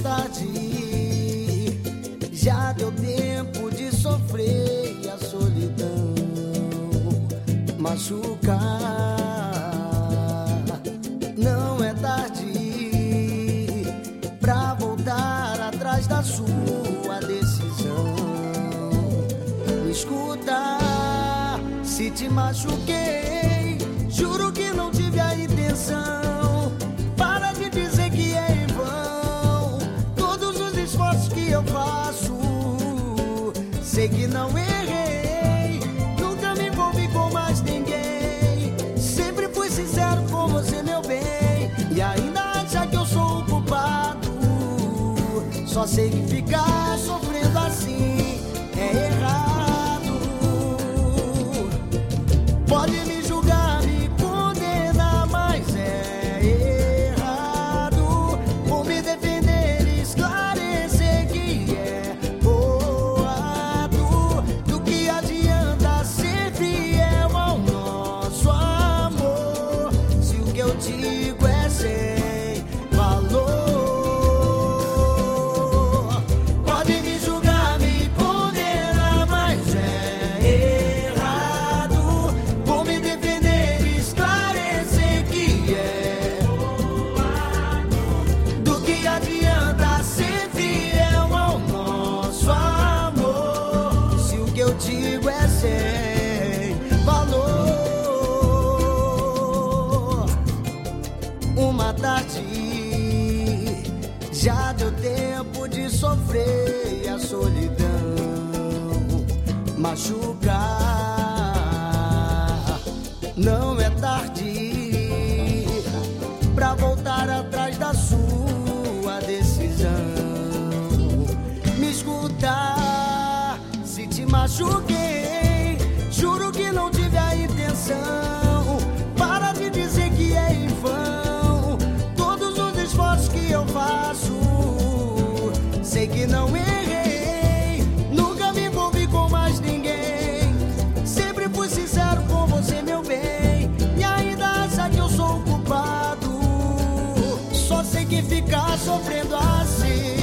tarde, já deu tempo de sofrer e a solidão machucar. Não é tarde pra voltar atrás da sua decisão. Me escuta, se te machuquei, juro que não tive a intenção. Para de dizer que é em vão todos os esforços que eu faço. Sei que não errei, nunca me envolvi com mais ninguém. Sempre fui sincero com você, meu bem, e ainda acha que eu sou o culpado. Só sei que ficar sofrendo assim é errado. Pode me julgar, me condenar, mas é errado. Por me defender e esclarecer que é boato. Do que adianta ser fiel ao nosso amor, se o que eu digo é sem valor? Pode me julgar, me condenar, mas é errado. Por me defender e esclarecer que é boato. Do que adianta ser fiel ao nosso amor, se o que eu digo é sem valor? Uma tarde, já deu tempo de sofrer e a solidão machucar. Não é tarde pra voltar atrás da sua decisão. Me escuta, se te machuquei, juro que não tive a intenção. Para de dizer que é em vão todos os esforços que eu faço. Sei que não errei, nunca me envolvi com mais ninguém. Sempre fui sincero com você, meu bem, e ainda acha que eu sou o culpado. Só sei que ficar sofrendo assim